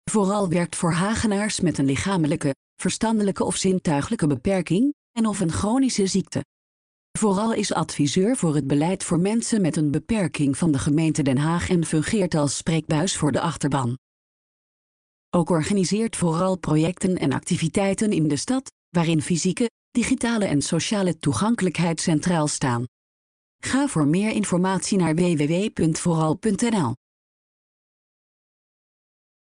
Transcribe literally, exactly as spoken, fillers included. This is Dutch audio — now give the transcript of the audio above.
Vooral werkt voor Hagenaars met een lichamelijke, verstandelijke of zintuiglijke beperking en of een chronische ziekte. Vooral is adviseur voor het beleid voor mensen met een beperking van de gemeente Den Haag en fungeert als spreekbuis voor de achterban. Ook organiseert Vooral projecten en activiteiten in de stad, waarin fysieke, digitale en sociale toegankelijkheid centraal staan. Ga voor meer informatie naar w w w punt vooral punt n l.